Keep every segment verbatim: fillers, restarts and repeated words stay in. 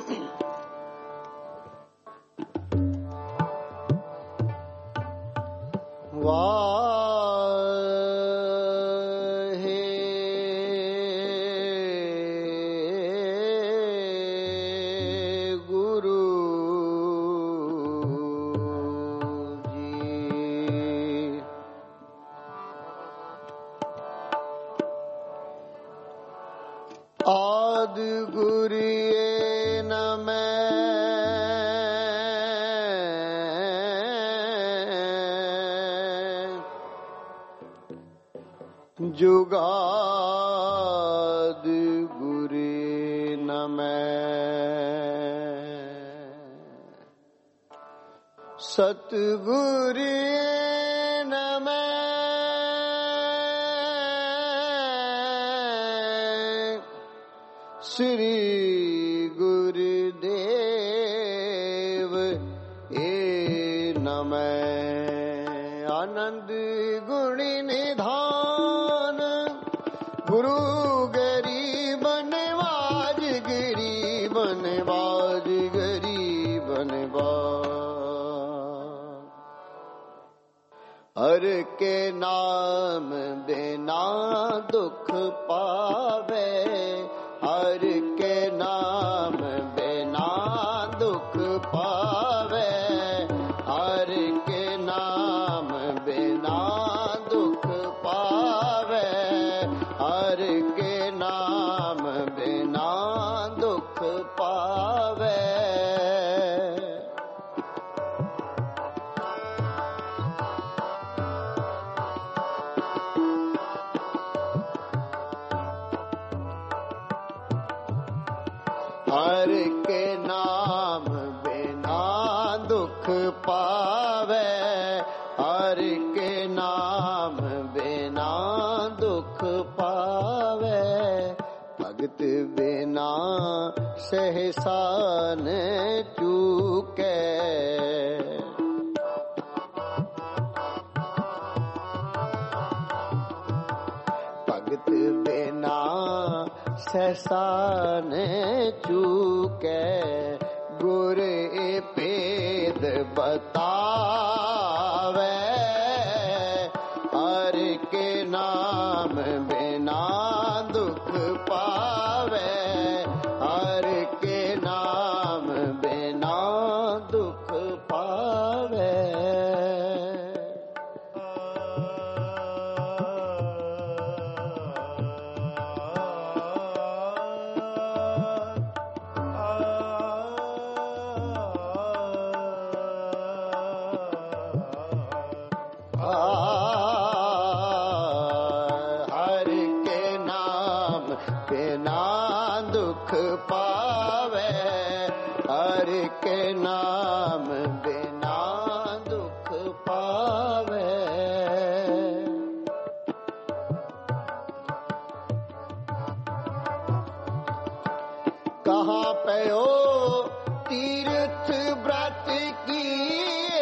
जुगाद गुरे नमः सतगुरे नमः श्री गुरुदेव ए नमः आनंद गुणी निधान गुरु गरीब नवाज गरीब नवाज गरीब नवाज हर के नाम बिना दुख पावे हर के नाम बिना दुख पावे हर के नाम बिना दुख पावे हर के नाम बिना दुख पावे हर के नाम बिना दुख पावे हर के नाम बिना दुख पावे भगत बिना सहसा न चूके भगत बिना सहसा न चूके गुर भेद बतावे हर के नाम बिना दुख पावे हर के नाम बिना दुख पावे हर के नाम बिना दुख पावे हर के नाम बिना दुख पावे कहाँ पे हो तीर्थ व्रत किए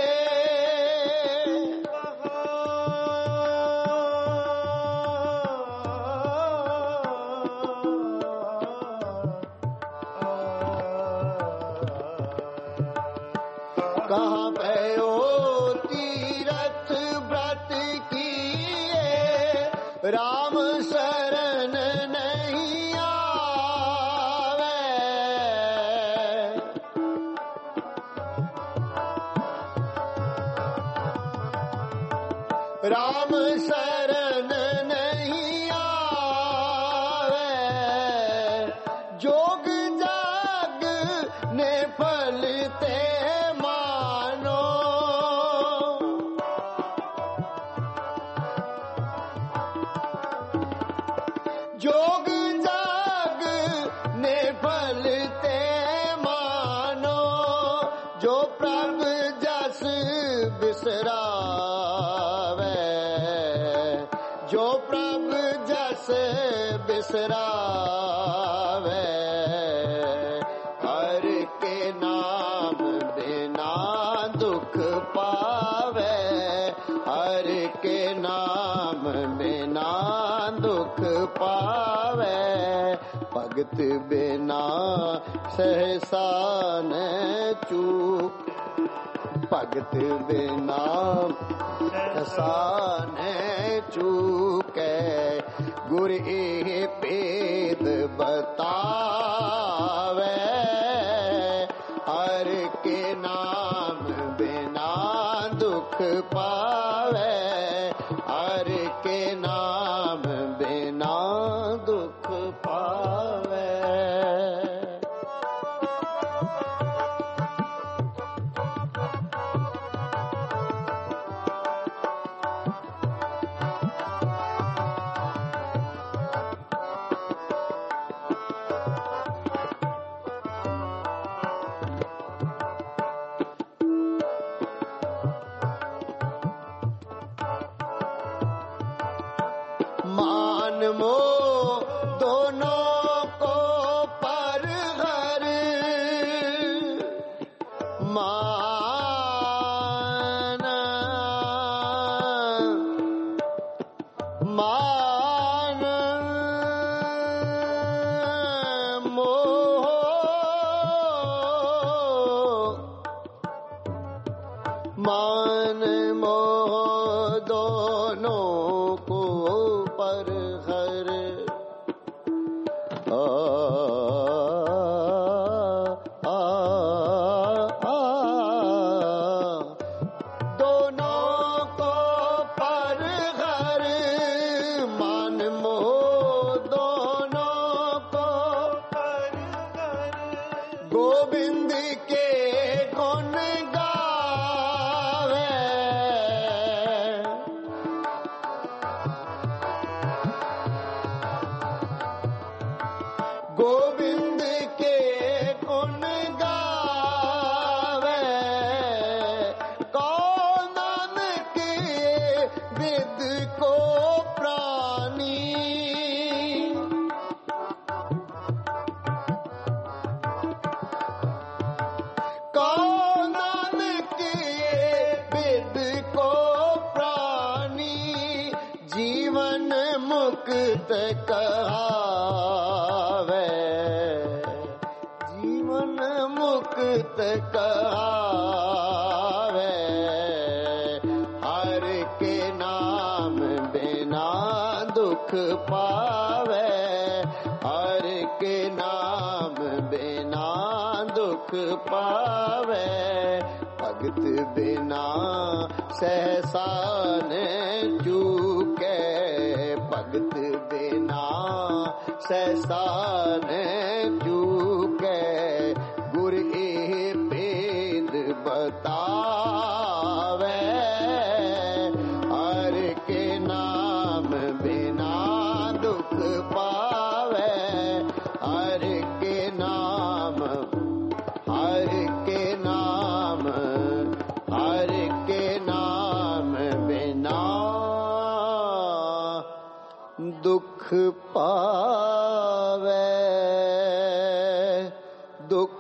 कहाँ पे हो तीर्थ व्रत किए राम शरण नहीं आवे राम शरण नहीं आवे जोग जाग ने फलते जोग जाग ने फलते मानो जो प्रभु जस बिसरावे जो प्रभु जस बिसरावे हर के नाम बिना दुख पावे हर के नाम बिना दुख पावे भगत बिना सहसा न चूक, भगत बिना सहसा न चूकै, गुर ए भेद बतावे, हर के नाम बिना दुख पावे, हर के नाम बिना दुख पावे। मान मोह दोनों को पर घर, मान मान मोह, मान मोह दोनों को पर हर, आ, आ, आ, दोनों को पर हर, मान मोह दोनों को पर हर, गोविंद के गुण गावे, गोविंद के गुण गावे, कौन नानक विद को प्राणी, कौन नानक विद को प्राणी, जीवन मुक्त कहावे, जीवन मुक्त कहावे, हर के नाम बिना दुख पावे, हर के नाम बिना दुख पावे, भगत बिना सहसा न चूकै, भगत बिना सहसा न चूकै, गुर ए भेद बतावे, हर के नाम बिना दुख पावे, हर के नाम, हर के नाम, हर के नाम बिना दुख पावे, दुख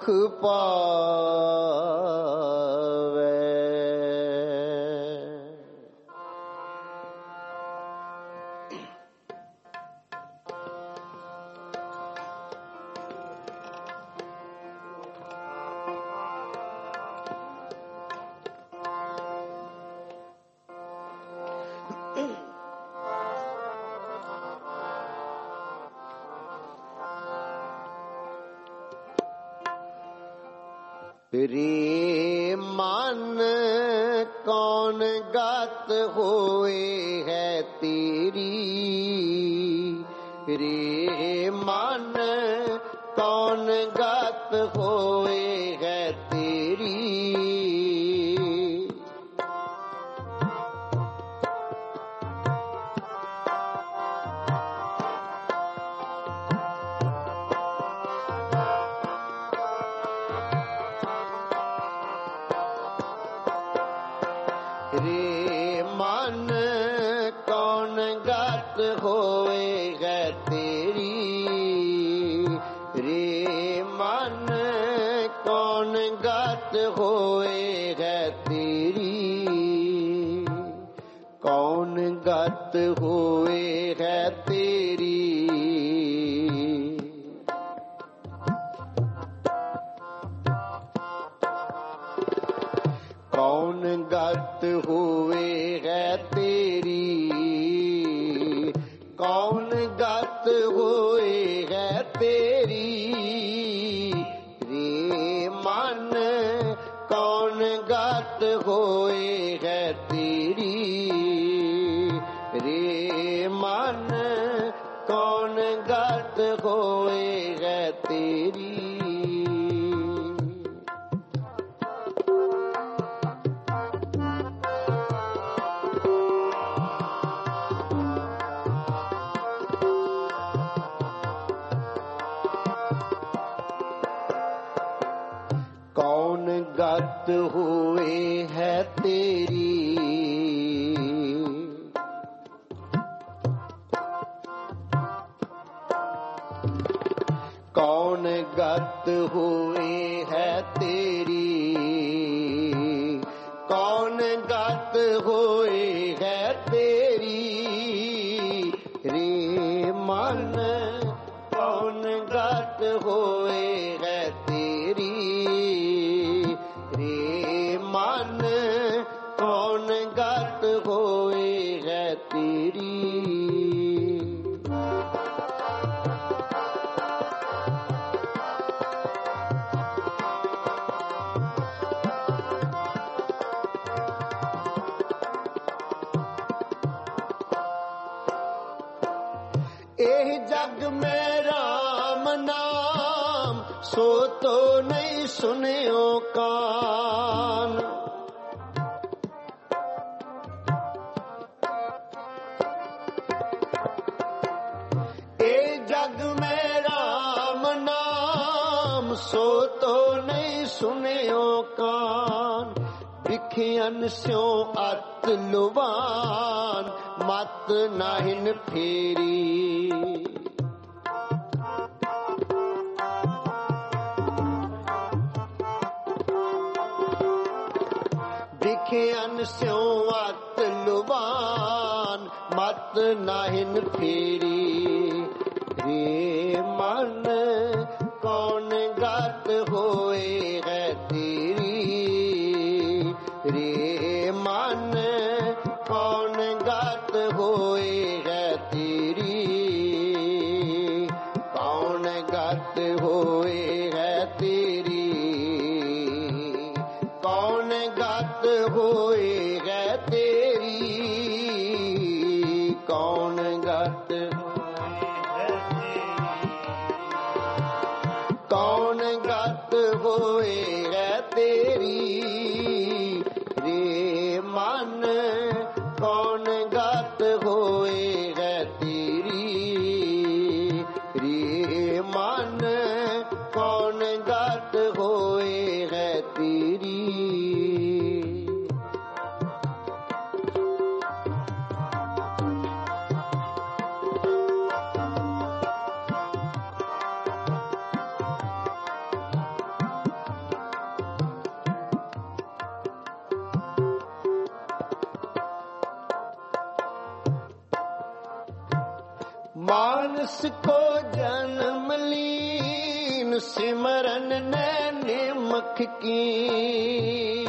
पावे। रे मन कौन गत होए है तेरी, रे मन कौन गत होए है तेरी, रे मन कौन गत होए है तेरी, रे मन कौन गत होए है तेरी, कौन गत होए है तेरी, गत होवे है तेरी, कौन गत होए है तेरी। रे मन कौन गत होए है तेरी, रे मन कौन गत होए है तेरी। कौन गत हुए है तेरी, कौन गत हुए है तेरी, कौन गत हुए है तेरी। रे मन कौन गत हुए है तेरी, रे मन कौन गत होए है तेरी। एह जग में राम नाम सो तो नहीं सुनियो कान। ए जग में राम नाम सो तो नहीं सुनियो कान। बिखियन स्यों अत लुबान मत नाहिन फेरी। बिखियन स्यों अत लुबान मत नाहिन फेरी। रे मन कौन गत होए है तेरी, रे मन कौन गत होए है तेरी। कौन गत होए है तेरी, कौन गत होए है तेरी। कौन गत कौन गत होए है तेरी। रे मन कौन गत होए है तेरी, रे मन कौन गत होए है तेरी। मानस को जन्म लीन सिमरन ने निमख की।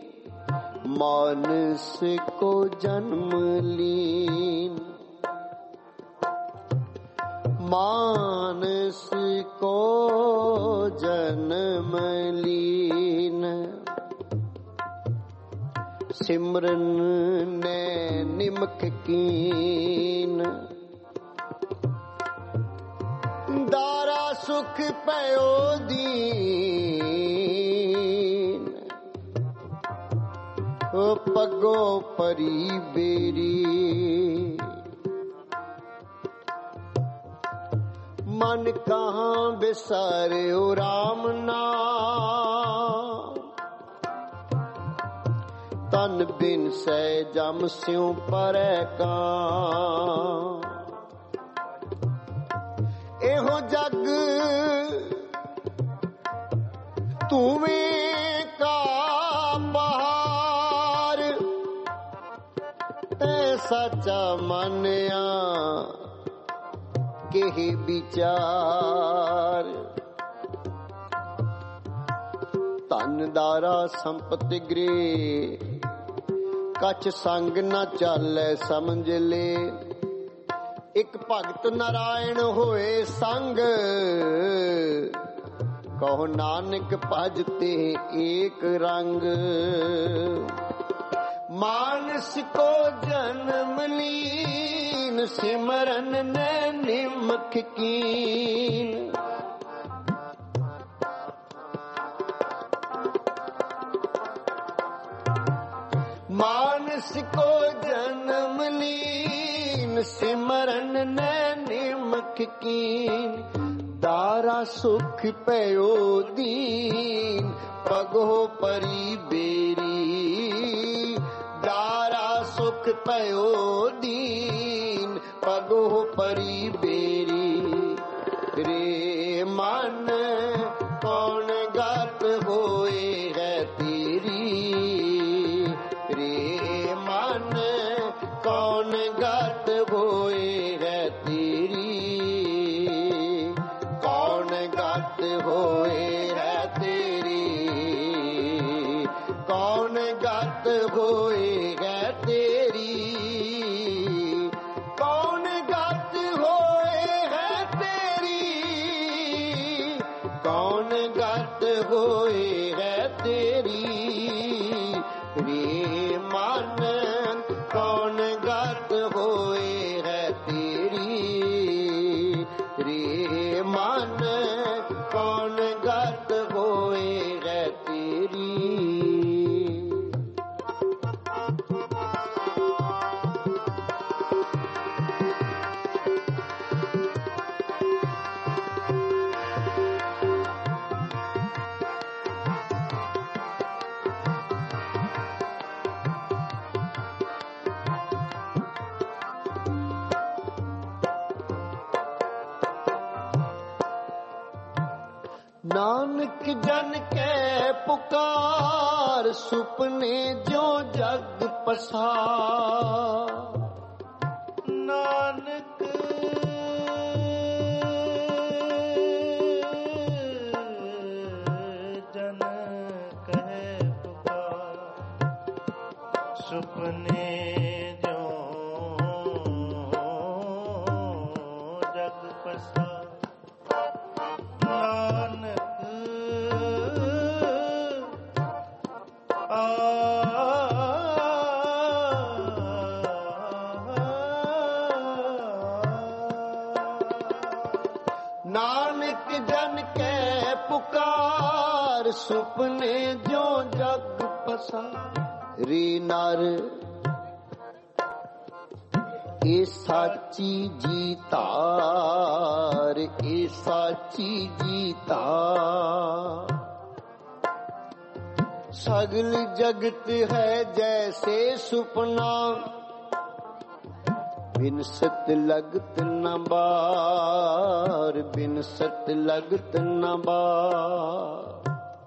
मानस को जन्म लीन, मानस को जन्म लीन सिमरन ने निमख कीन। दारा सुख पयो दीन, पगो परी बेरी। मन कहाँ बिसारे ओ राम नाम। तन बिन सै जम स्यों परै कां। एहो जग तूवें का बहार, तै सचा मानिया केहि विचार। धन दारा संपत्ति गृह ਕਛ ਸੰਗ ਨ ਚਾਲੈ ਸਮਝ ਲੈ। ਇੱਕ ਭਗਤ ਨਾਰਾਇਣ ਹੋਏ ਸੰਗ, ਕਹੋ ਨਾਨਕ ਭਜ ਤੇ ਏਕ ਰੰਗ। ਮਾਨਸ ਕੋ ਜਨਮ ਲੀਨ, ਸਿਮਰਨ ਨੇ ਨਿਮਖ ਕੀਨ। मानस को जन्म लीन, सिमरन ने निमख कीन। दारा सुख पयो दीन, पगो परी बेरी। दारा सुख पयो दीन, पगो परी बेरी। रे मन कौन गत होए है तेरी। रे मन कौन गत होए है तेरी। कौन गत होए है तेरी। कौन गत होए है तेरी। कौन गत होए है तेरी। कौन गत होए है तेरी। रे मन कौन गत होए है तेरी। रे मन कौन गत होए है तेरी। नानक जन के पुकार, सुपने जो जग पसार। नानक जन कहे पुकार, सुपने जो जग पसार। नानक जन के पुकार, सुपने जो जग पसार। रे नर ए साची जी तार, ए साची जी तार। सगल जगत है जैसे सुपना, बिनसत लगत न बार। बिनसत लगत न बार।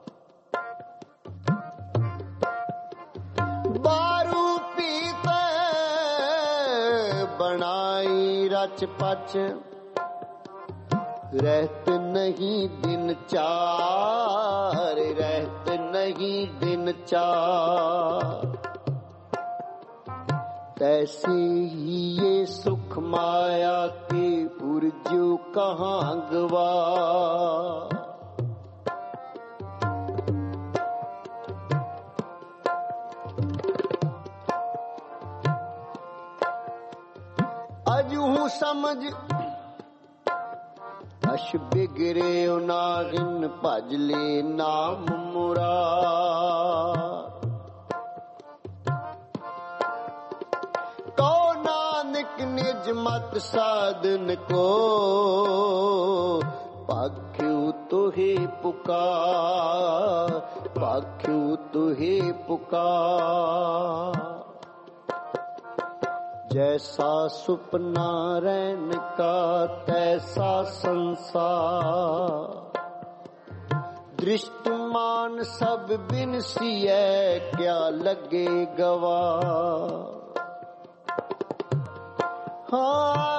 बारू पीते बनाई रच पच, रहत नहीं दिन चार। रहत नहीं दिन चार। तैसे ही ये सुख माया के उर्जू कहाँ गवा। अजहू समझ अश बिगरे नागिन, भज ले नाम मुरार। निज मत साधन को, पाख्यू तुहे पुकार। पाख्यू तुहे पुकार। जैसा सुपना रैन का तैसा संसार। दृष्टमान सब बिनसिए, क्या लगे गवार। हाँ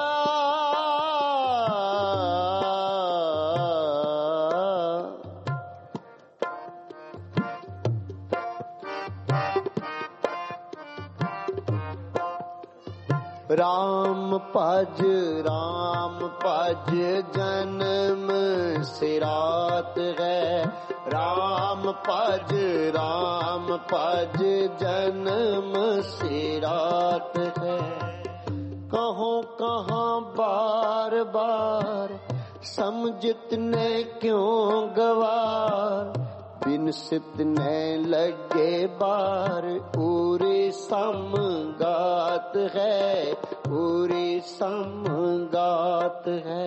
ਰਾਮ ਭਜ ਰਾਮ ਭਜ ਜਨਮ ਸਿਰਾਤ ਹੈ। ਰਾਮ ਭਜ ਰਾਮ ਭਜ ਜਨਮ ਸਿਰਾਤ ਹੈ। ਕਹੋ ਕਹਾਂ ਬਾਰ ਬਾਰ ਸਮਝਤ ਨੇ ਕਿਉਂ ਗਵਾਰ। ਬਿਨ ਸਿਤ ਨੇ ਲੱਗੇ ਬਾਰ ਪੂਰੇ ਸਮਗਾਤ ਹੈ। ਪੂਰੇ ਸਮਗਾਤ ਹੈ।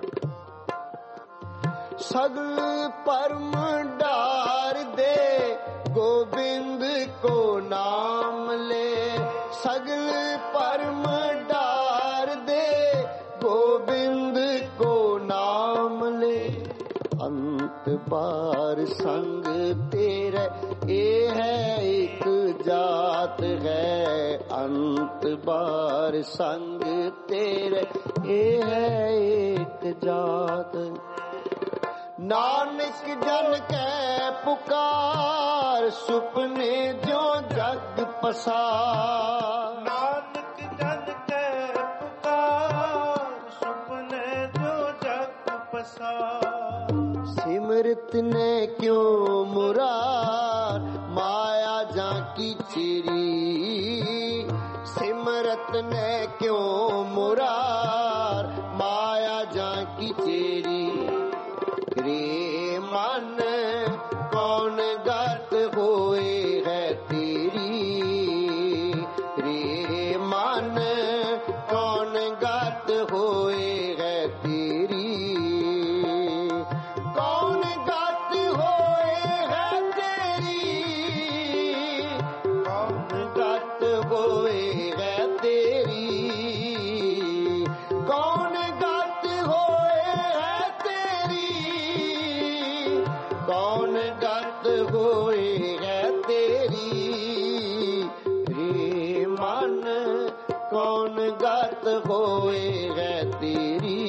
ਸਗਲ ਪਰਮ ਡਾਰ ਦੇ ਗੋਬਿੰਦ ਕੋ ਨਾਮ ਲੈ। ਸਗਲ ਪਰਮ ਡਾਰ ਦੇ ਗੋਬਿੰਦ ਕੋ ਨਾਮ ਲੈ। ਅੰਤ ਬਾਰ ਸੰਗ ਤੇਰੇ ਇਹ ਹੈ ਇੱਕ ਜਾਤ ਹੈ। ਅੰਤ ਬਾਰ ਸੰਗ ਤੇਰੇ ਇਹ ਹੈ ਇੱਕ ਜਾਤ। ਨਾਨਕ ਜਨ ਕੈ ਪੁਕਾਰ ਸੁਪਨੇ ਜੋ ਜਗ ਪਸਾਰ। ਨਾਨਕ ਜਨ ਕੈ ਪੁਕਾਰ ਸੁਪਨੇ ਜੋ ਜਗ ਪਸਾਰ। ਸਿਮਰਤ ਨੇ ਕਿਉ ਮੁਰਾਰ ਮਾਇਆ ਜਾਂ ਕੀ ਚਿਰੀ। ਸਿਮਰਤ ਨੇ ਕਿਉ ਮੁਰਾਰ ਮਾਇਆ ਜਾਂ ਕੀ ਚਿਰੀ। ਰੇ ਮਨ ਕੌਣ ਗਤ ਹੋਏ ਹੈ ਤੇਰੀ। ਰੇ ਮਨ ਕੌਣ ਗਤ ਹੋਏ ਹੈ ਤੇਰੀ। ਕੌਣ ਗਤ ਹੋਏ ਹੈ ਤੇਰੀ। ਕੌਣ ਗਤ ਹੋਏ ਹੈ ਤੇਰੀ। ਕੌਣ ਗਤ ਹੋਏ ਹੈ ਤੇਰੀ। ਕੌਣ ਗਤ ਹੋਏ ਹੈ ਤੇਰੀ। ਰੇ ਮਨ ਕੌਣ ਗਤ ਹੋਏ ਹੈ ਤੇਰੀ।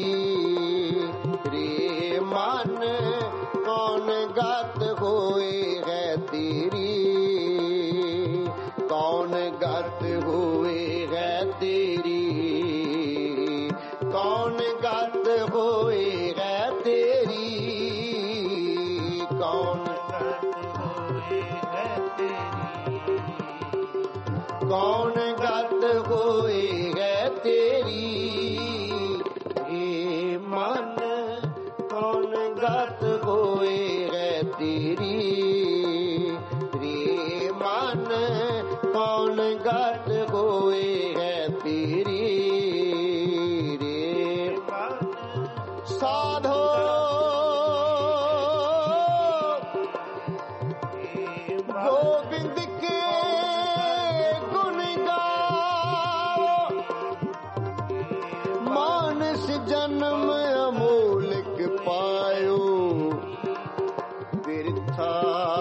ਰੇ ਮਨ ਕੌਣ ਗਤ ਹੋਏ ਹੈ ਤੇਰੀ। ਕੌਣ ਗਤ ਹੋਏ ਹੈ ਤੇਰੀ। ਕੌਣ ਗਤ ਹੋਏ ਹੈ ਤੇਰੀ। ਕੌਣ ਕੌਣ ਗਤ ਹੋਏ ਹੈ ਤੇਰੀ। ਏ ਮਨ ਕੌਣ ਗਤ ਹੋਏ ਹੈ ਤੇਰੀ। ਰੇ ਮਨ ਕੌਣ ਗਤ ਹੋਏ ਹੈ ਤੇਰੀ। ਰੇ ਸਾਧੋ ਗੋਬਿੰਦ ਕੇ ਗੁਣ ਗਾਓ। ਮਾਨਸ ਜਨਮ ਅਮੋਲਕ ਪਾਇਓ। ਬਿਰਥਾ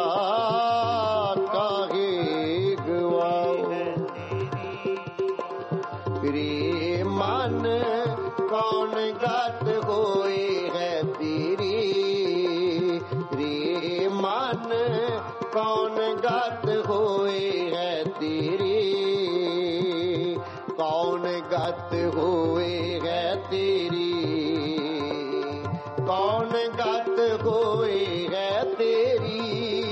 ਕਾਹੇ ਗਵਾਓ। ਰੇ ਮਨ ਕੌਣ ਗਤ ਹੋਏ ਹੈ ਤੇਰੀ। ਰੇ ਮਨ ਕੌਣ ਗਤ ਹੋਏ ਹੈ ਤੇਰੀ। ਕੌਣ ਗਤ ਹੋਏ ਹੈ ਤੇਰੀ। ਕੌਣ ਗਤ ਹੋਏ ਹੈ ਤੇਰੀ।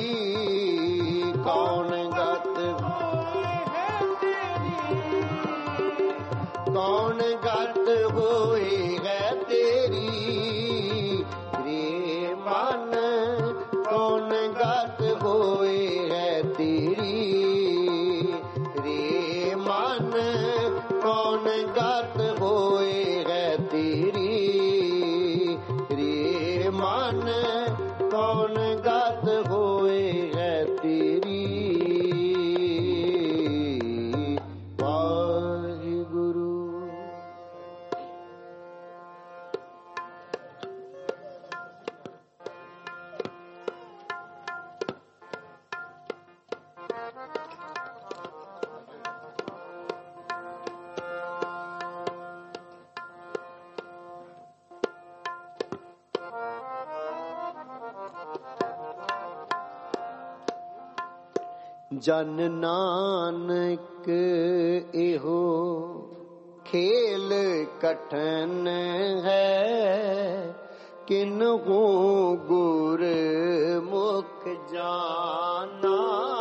ਕੌਣ ਗਤ ਹੋਏ ਹੈ ਤੇਰੀ। ਕੌਣ ਗਤ ਹੋਏ ਹੈ ਤੇਰੀ। ਰੇ ਮਨ ਕੌਣ ਗਤ ਹੋਏ ਹੈ ਤੇਰੀ। ਰੇ ਮਨ ਕੌਣ ਗਤ ਹੋਏ ਹੈ ਤੇਰੀ। ਰੇ ਮਨ ਕੌਣ ਗਤ ਹੋਏ ਹੈ ਤੇਰੀ। ਵਾਹਿਗੁਰੂ। ਜਨ ਨਾਨਕ ਇਹੋ खेल कठिन है, किन्हु गुर मुख जाना,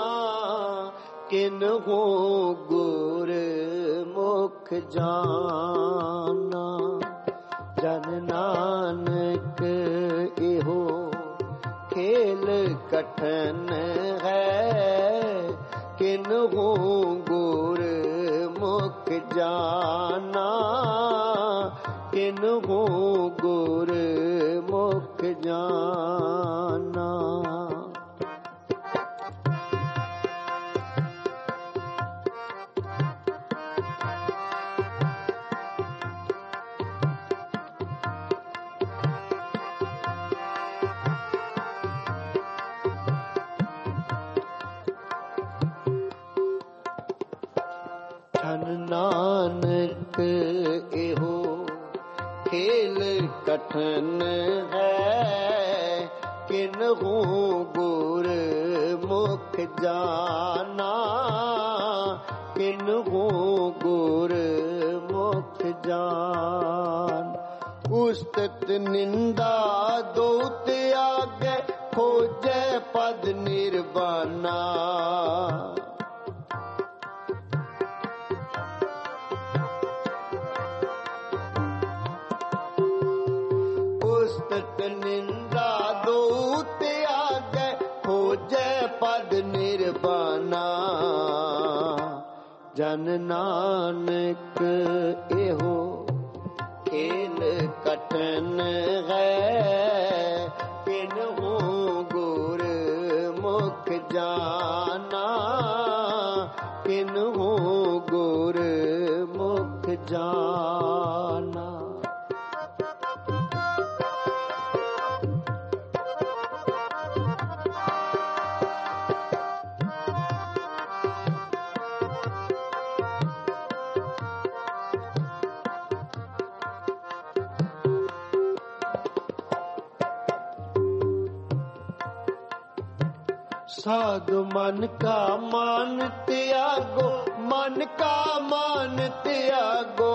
किन्हु गुर मुख जाना। जन नानक इहो खेल कठिन है, किन्हु गुर मुख जाना, किन्हु गुर मुख जाना। नानक एहो खेल कठिन है, किन्हु गुर मुख जाना, किन्हु गुर मुख जान। उस्तत निंदा दोत आगे, खोजे पद निर्वाणा। निंदा दूत आगे, खोजे पद निर्वाणा। जन नानक एहो खेल कठिन है, किन्हु गुर मुख जाना, किन्हु गुर मुख जाना। साधु मन का मान त्यागो, मन का मान त्यागो।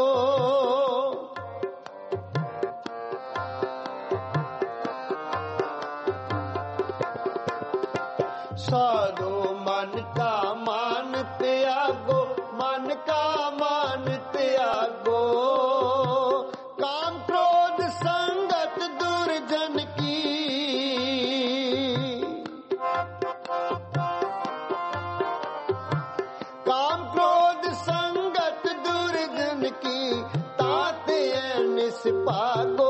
साधु मन का मान त्यागो, मन का मान त्यागो। काम क्रोध संगत दुर्जन की, काम क्रोध संगत दुर्जन की, ताते निष्पागो।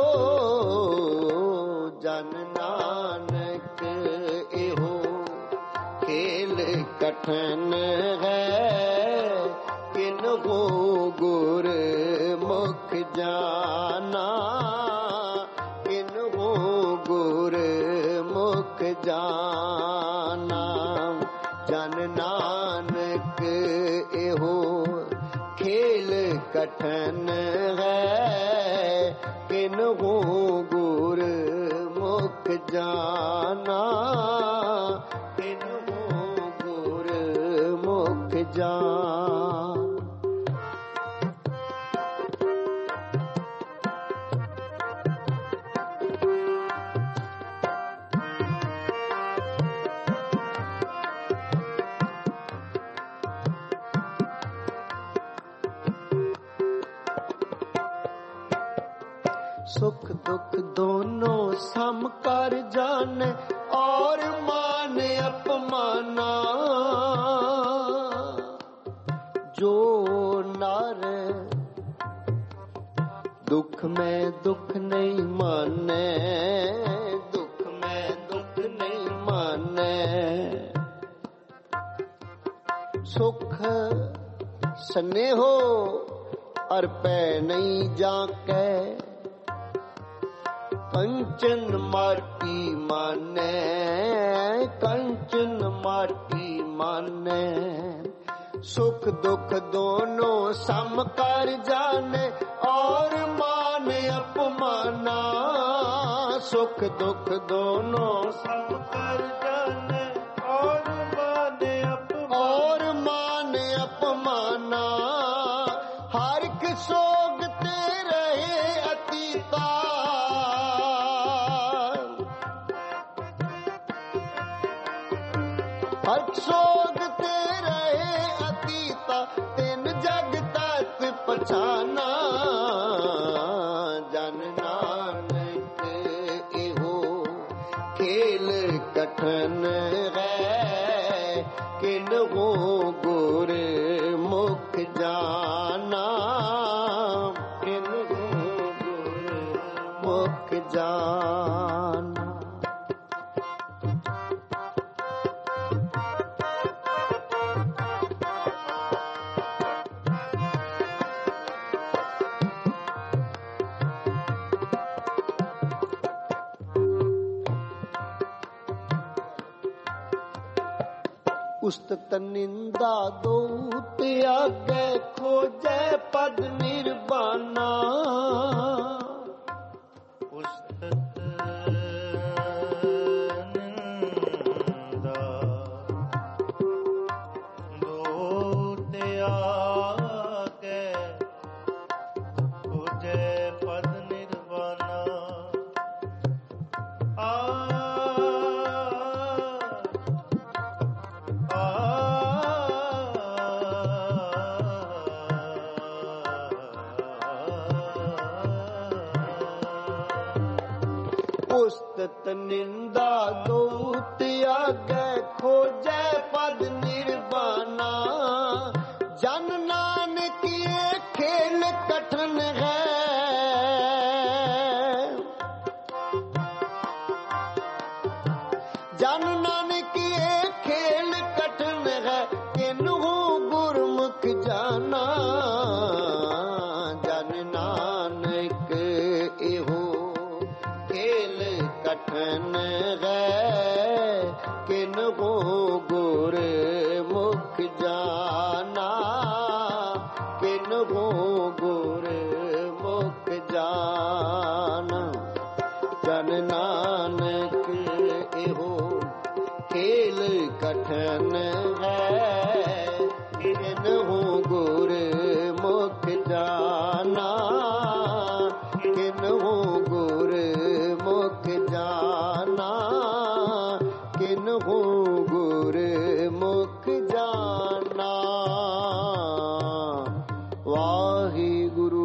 जन नानक एहो खेल कठिन है, किन्हु गुर मुख जाना, किन्हु गुर मुख जाना। जन नानक एहो खेल कठिन है, किन्हु गुर मुख जाना, किन्हु गुर मुख जान। सुख दुख दोनों सम कर जाने, और मान अपमाना। जो नर दुख में दुख नहीं माने, दुख में दुख नहीं माने। सुख स्नेहो अर्पे नहीं जाके, कंचन माटी माने, कंचन माटी माने। सुख दुख दोनों सम कर जाने, और मान अपमाना। सुख दुख दोनों सम कर जाने, और मान अपमाना, और मान अपमाना। हर एक हर सोग ते रहे अतीता तिन जग तत पछाना जन नानक एहो खेल कठन है किन्हो गुर मुख जाना किन्हो गुर मुख जाना। उस्तत निंदा दोत आगे खोजे पद निर्वाणा उस्तत निंदा दोत आगे खोजे पद निर्वाणा आ उस्तत निंदा दोत आगे खोजे पद निर्वाणा जन नानक ये खेल कठन है जन नानक ये खेल कठन है किन्हू गुरमुख जाना जन नानक एहो खेल कठन है किन्हो गुर मुख जाना किन्हो गुर मुख जाना जन नानक एहो खेल कठन है किन्हो गुर मुख जाना किन्हो गुर मुख जाना किन्हो गुर मुख जाना। वाहिगुरु।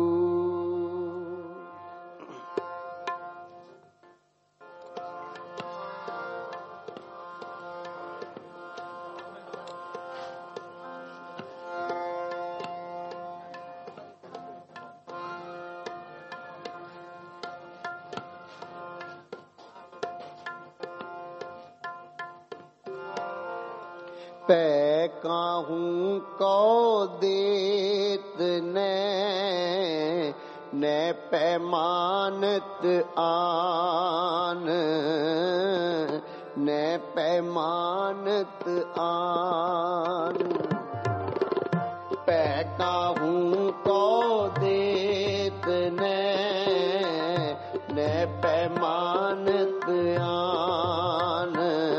पै काहूं को देत ने न पैमानत आन न पैमानत आन पै काहूं को देत ने न पैमानत आन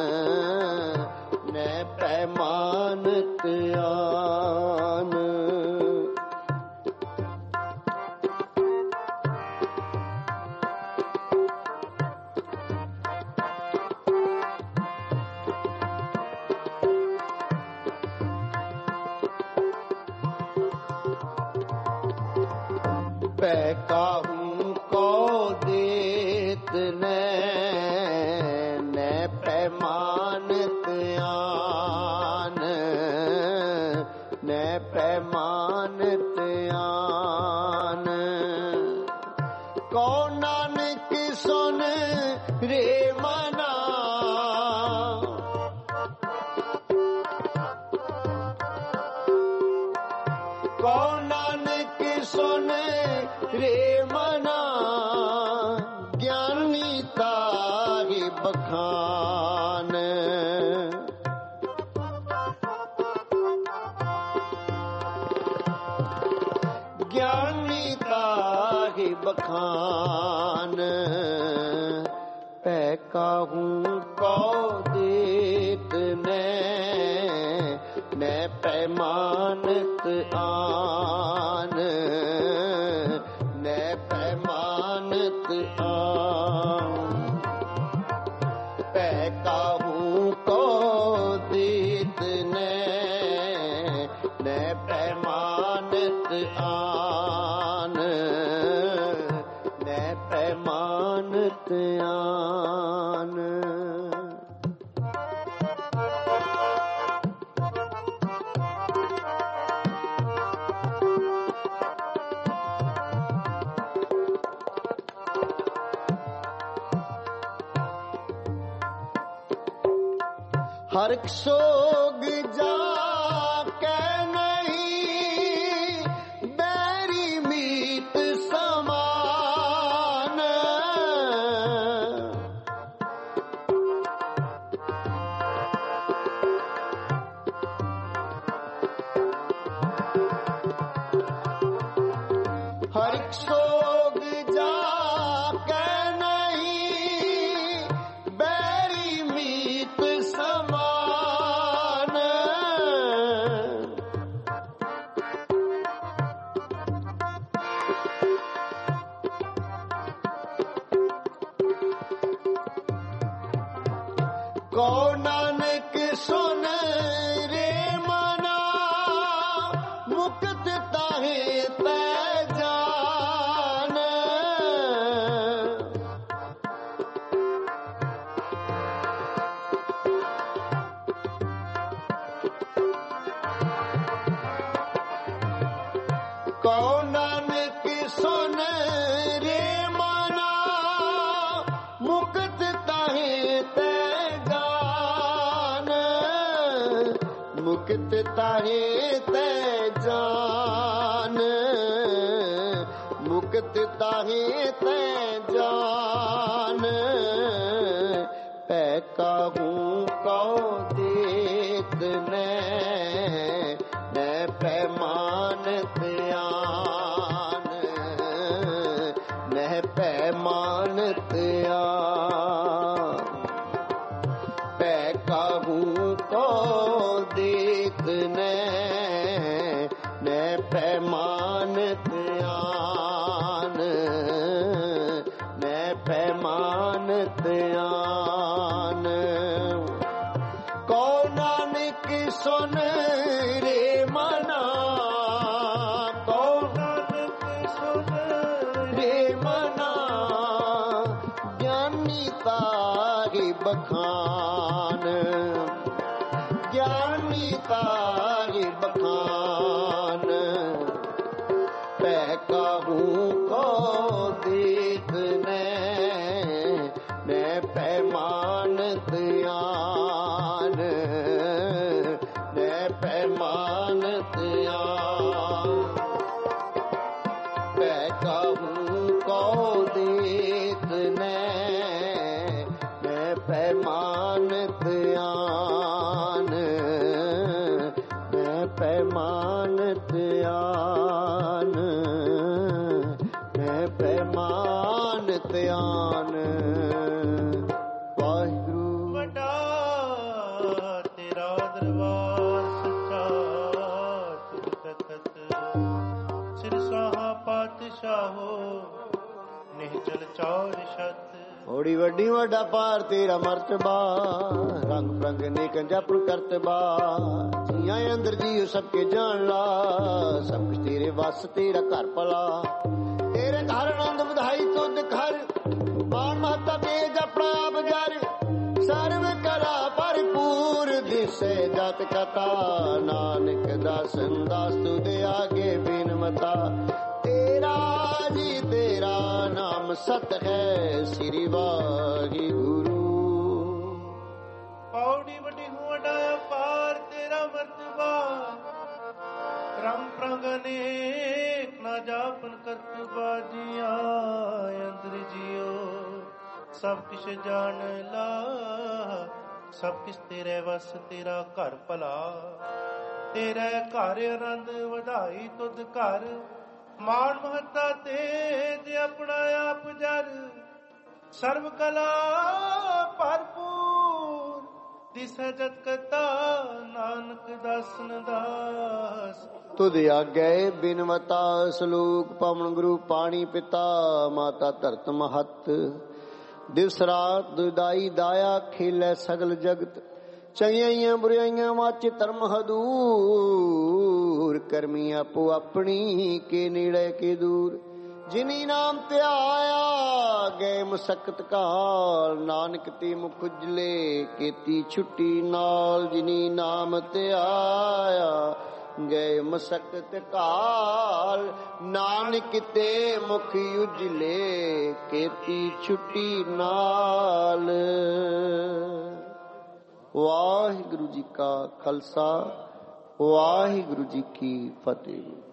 न पैमानत आन। पै काहूं को देत ने न पैमानत आन न पैमानत आन। को नानक सुन रे मना को नानक सुन रे मना ज्ञानी ताहि बखान ज्ञानी ताहि बखान। पै काहूं को देत ने न पैमानत आन न पैमानत आन। पै काहूं को देत ਹਰਿ ਸੋਗ ਜਾ ਕੇ ਨਹੀਂ ਬੈਰੀ ਮੀਤ ਸਮਾਨ। ਹਰਿ ਸੋਗ ਜਾ ਕੇ ਨਹੀਂ ਬੈਰੀ ਮੀਤ ਸਮਾਨ। ਕਉ ਨਾਨਕ ਸੁਨ ਰੇ ਮਨਾ ਮੁਕਤ ਤਾਹੇ ਤੈ ਜਾਨ। ਕਉ ਨਾਨਕ ਸੁਨ ਰੇ ਮਨਾ ਮੁਕਤ ਤਾਹੇ ਤੈ ਜਾਨ। ਮੁਕਤ ਤਾਹੇ ਤੈ ਜਾਨ। ਮੁਕਤ ਤਾਹੇ ਤੈ ਜਾਨ। ਪੈ ਕਾਹੂ ਕਉ ਦੇਤ ਨੈ ਨੈ ਪੈਮਾਨਤ ਆਨ। ਨਹਿ ਪੈਮਾਨਤ ਆਨ। ਪੈ ਕਾਹੂ ਕਉ ਦੇਤ ਨੈ ਨੈ ਪੈਮਾਨਤ ਆਨ। ਨੈ ਪੈਮਾਨਤ ਆਨ। ਕਉ ਨਾਨਕ ਸੁਨ ਰੇ ਮਨਾ। ਕਉ ਨਾਨਕ ਸੁਨ ਰੇ ਮਨਾ ਗਿਆਨੀ ਤਾਹਿ ਬਖਾਨ। ਗਿਆਨੀ ਤਾਹਿ ਬਖਾਨ। ਪੈ ਕਾਹੂ ਕਉ ਦੇਤ ਨੈ ਨੈ ਪੈਮਾਨਤ ਆਨ। ਨੈ ਪੈਮਾਨਤ ਆਨ। ਪੈ ਕਾਹੂ ਕਉ ਦੇਤ ਨੈ ਨੈ ਪੈਮਾਨਤ ਆਨ। ਨੈ ਪੈਮਾਨਤ ਆਨ। ਨੈ ਪੈਮਾਨਤ ਆਨ। ਵਾਹਿਗੁਰੂ। ਵੱਡਾ ਤੇਰਾ ਦਰਬਾਰ ਸੱਚਾ ਤੁਧ ਤਖਤ। ਸਿਰ ਸਾਹਾ ਪਾਤਸ਼ਾਹੋ ਨਿਹਚਲ ਚੌਰ ਛਤ। ਹੋੜੀ ਵੱਡੀ ਵੱਡਾ ਪਾਰ ਤੇਰਾ ਮਰਤਬਾ। ਰੰਗ ਪ੍ਰੰਗ ਨੇਕ ਜਪਨ ਕਰਤਬਾ। ਜੀਆਂ ਅੰਦਰ ਜੀਉ ਸਭ ਕੇ ਜਾਣ ਲਾ। ਸਭ ਕੁਛ ਤੇਰੇ ਵਸ ਤੇਰਾ ਘਰ ਭਲਾ। ਤੇਰੇ ਘਰ ਆਨੰਦ ਵਧਾਈ ਤੁਧ ਘਰ। ਮਾਨ ਮਹੱਤਾ ਤੇਜ ਆਪਣਾ ਆਪ ਜਰ। ਸਰਵ ਕਲਾ ਭਰਪੂਰ ਦਿਸੇ ਜਤ ਕਥਾ। ਨਾਨਕ ਦਾਸਨ ਦਾਸ ਤੁਧ ਆਗੇ ਬਿਨਮਤਾ। ਤੇਰਾ ਜੀ ਤੇਰਾ ਨਾਮ ਸਤ ਹੈ ਸ੍ਰੀ ਵਾਹਿਗੁਰੂ। ਪੌੜੀ ਵੱਡੀ ਹੂੰ ਵੱਡਾ ਅਪਾਰ ਤੇਰਾ ਮਰਤਬਾ। ਰੰਗ ਪ੍ਰੰਗ ਅਨੇਕ ਨਾ ਜਾਪਨ ਕਰਤਬਾ। ਜੀਆਂ ਅੰਦਰ ਜੀਓ ਸਭ ਕਿਛ ਜਾਣ ਲਾ। ਸਭ ਕਿਛ ਤੇਰੇ ਵਸ ਤੇਰਾ ਘਰ ਭਲਾ। ਤੇਰੇ ਘਰ ਆਨੰਦ ਵਧਾਈ ਤੁਧ ਘਰ। ਮਾਨ ਮਹੱਤਾ ਤੇਜ ਆਪਣਾ ਆਪ ਜਰ। ਸਰਬ ਕਲਾ ਭਰਪੂਰ ਦਿਸੈ ਜਤ ਕਥਾ। ਨਾਨਕ ਦਾਸਨ ਦਾਸ ਤੁਧ ਆਗੇ ਬਿਨਵਤਾ। ਸਲੋਕ ਪਵਨ ਗੁਰੂ ਪਾਣੀ ਪਿਤਾ। ਮਾਤਾ ਧਰਤ ਮਹਤ। ਦਿਵਸ ਰਾਤ ਦੁਦਾਈ ਦਾਇਆ ਖੇਲੇ ਸਗਲ ਜਗਤ। ਚੰਗਿਆਈਆਂ ਬੁਰਾਈਆਂ ਵਾਚ ਧਰਮ ਹਦੂਰ। ਕਰਮੀ ਆਪੋ ਆਪਣੀ ਕੇ ਨੇੜੇ ਕੇ ਦੂਰ। ਜਿਨੀ ਨਾਮ ਧਿਆਇਆ ਗਏ ਮੁਸਕਤ ਕਾਲ। ਨਾਨਕ ਤੇ ਮੁਖ ਉਜਲੇ ਕੀਤੀ ਛੁੱਟੀ ਨਾਲ। ਜਿਨੀ ਨਾਮ ਧਿਆਇਆ ਗਏ ਮੁਸਕਤ ਕਾਲ। ਨਾਨਕ ਤੇ ਮੁਖ ਉਜਲੇ ਕੀਤੀ ਛੁੱਟੀ ਨਾਲ। ਵਾਹਿਗੁਰੂ ਜੀ ਕਾ ਖਾਲਸਾ, ਵਾਹਿਗੁਰੂ ਜੀ ਕੀ ਫਤਿਹ।